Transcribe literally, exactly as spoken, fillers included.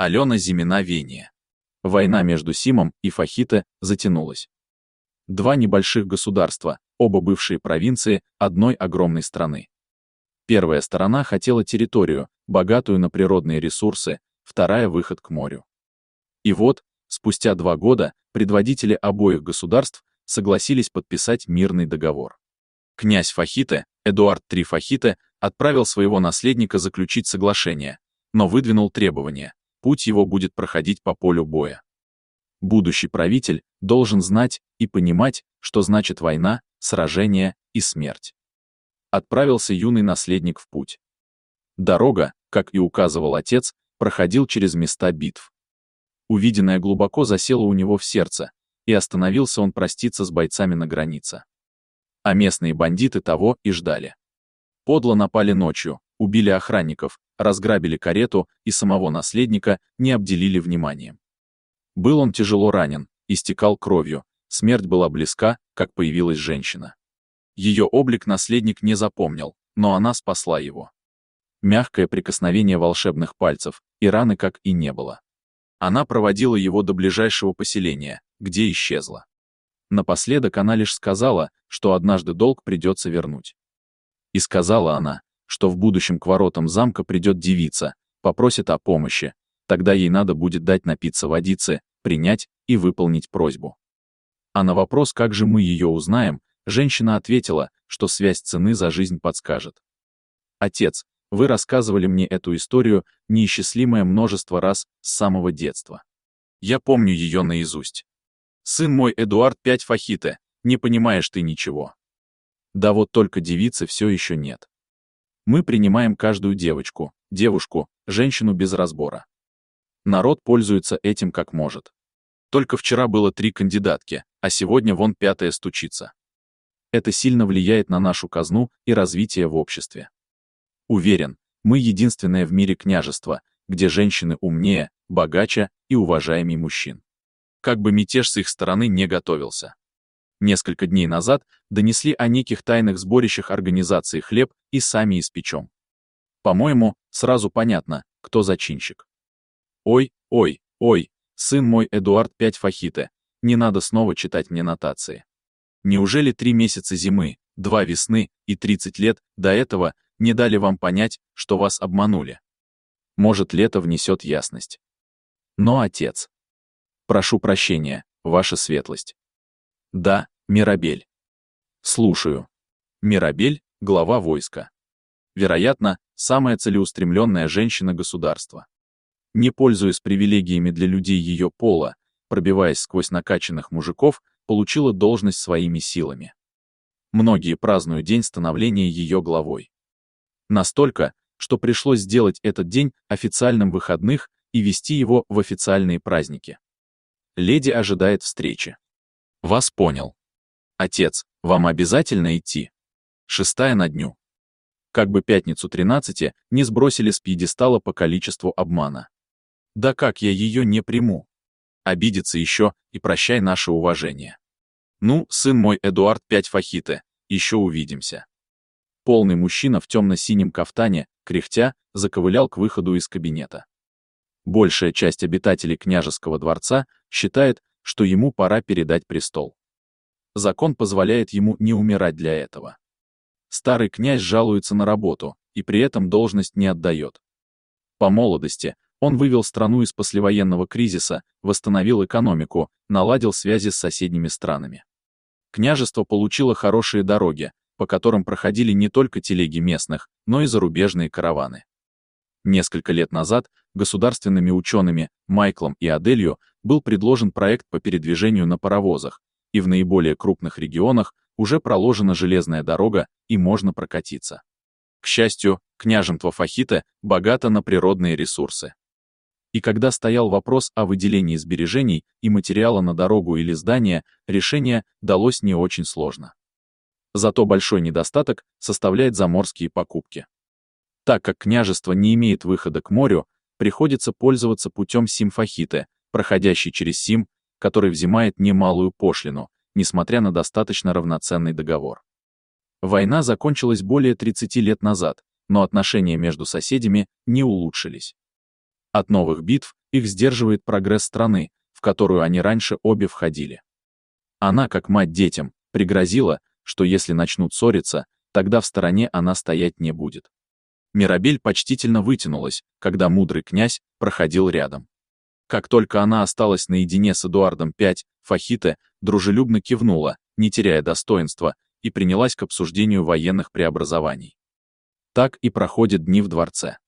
Алена Зимина Вения. Война между Симом и Фахите затянулась. Два небольших государства, оба бывшие провинции одной огромной страны. Первая сторона хотела территорию, богатую на природные ресурсы, вторая — выход к морю. И вот, спустя два года, предводители обоих государств согласились подписать мирный договор. Князь Фахите, Эдуард три Фахите, отправил своего наследника заключить соглашение, но выдвинул требование: путь его будет проходить по полю боя. Будущий правитель должен знать и понимать, что значит война, сражение и смерть. Отправился юный наследник в путь. Дорога, как и указывал отец, проходил через места битв. Увиденное глубоко засело у него в сердце, и остановился он проститься с бойцами на границе. А местные бандиты того и ждали. Подло напали ночью, убили охранников, разграбили карету и самого наследника не обделили вниманием. Был он тяжело ранен, истекал кровью, смерть была близка, как появилась женщина. Ее облик наследник не запомнил, но она спасла его. Мягкое прикосновение волшебных пальцев, и раны как и не было. Она проводила его до ближайшего поселения, где исчезла. Напоследок она лишь сказала, что однажды долг придется вернуть. И сказала она, что в будущем к воротам замка придет девица, попросит о помощи, тогда ей надо будет дать напиться водицы, принять и выполнить просьбу. А на вопрос, как же мы ее узнаем, женщина ответила, что связь цены за жизнь подскажет. Отец, вы рассказывали мне эту историю неисчислимое множество раз с самого детства. Я помню ее наизусть. Сын мой Эдуард пять Фахите, не понимаешь ты ничего. Да вот только девицы все еще нет. Мы принимаем каждую девочку, девушку, женщину без разбора. Народ пользуется этим как может. Только вчера было три кандидатки, а сегодня вон пятая стучится. Это сильно влияет на нашу казну и развитие в обществе. Уверен, мы единственное в мире княжество, где женщины умнее, богаче и уважаемее мужчин. Как бы мятеж с их стороны не готовился. Несколько дней назад донесли о неких тайных сборищах организации «Хлеб» и сами испечем. По-моему, сразу понятно, кто зачинщик. Ой, ой, ой, сын мой Эдуард пять Фахите, не надо снова читать мне нотации. Неужели три месяца зимы, два весны и тридцать лет до этого не дали вам понять, что вас обманули? Может, лето внесет ясность. Но, отец... Прошу прощения, ваша светлость. Да, Мирабель. Слушаю. Мирабель — глава войска. Вероятно, самая целеустремленная женщина государства. Не пользуясь привилегиями для людей ее пола, пробиваясь сквозь накачанных мужиков, получила должность своими силами. Многие празднуют день становления ее главой. Настолько, что пришлось сделать этот день официальным выходных и вести его в официальные праздники. Леди ожидает встречи. Вас понял. Отец, вам обязательно идти? Шестая на дню. Как бы пятницу тринадцати не сбросили с пьедестала по количеству обмана. Да как я ее не приму? Обидится еще, и прощай наше уважение. Ну, сын мой Эдуард пять Фахите, еще увидимся. Полный мужчина в темно-синем кафтане, кряхтя, заковылял к выходу из кабинета. Большая часть обитателей княжеского дворца считает, что ему пора передать престол. Закон позволяет ему не умирать для этого. Старый князь жалуется на работу, и при этом должность не отдает. По молодости он вывел страну из послевоенного кризиса, восстановил экономику, наладил связи с соседними странами. Княжество получило хорошие дороги, по которым проходили не только телеги местных, но и зарубежные караваны. Несколько лет назад государственными учеными Майклом и Аделью был предложен проект по передвижению на паровозах, и в наиболее крупных регионах уже проложена железная дорога и можно прокатиться. К счастью, княжество Фахите богато на природные ресурсы. И когда стоял вопрос о выделении сбережений и материала на дорогу или здание, решение далось не очень сложно. Зато большой недостаток составляет заморские покупки. Так как княжество не имеет выхода к морю, приходится пользоваться путем Сим-Фахите, проходящий через Сим, который взимает немалую пошлину, несмотря на достаточно равноценный договор. Война закончилась более тридцати лет назад, но отношения между соседями не улучшились. От новых битв Их сдерживает прогресс страны, в которую они раньше обе входили. Она, как мать детям, пригрозила, что если начнут ссориться, тогда в стороне она стоять не будет. Мирабель почтительно вытянулась, когда мудрый князь проходил рядом. Как только она осталась наедине с Эдуардом пятым, Фахита дружелюбно кивнула, не теряя достоинства, и принялась к обсуждению военных преобразований. Так и проходят дни в дворце.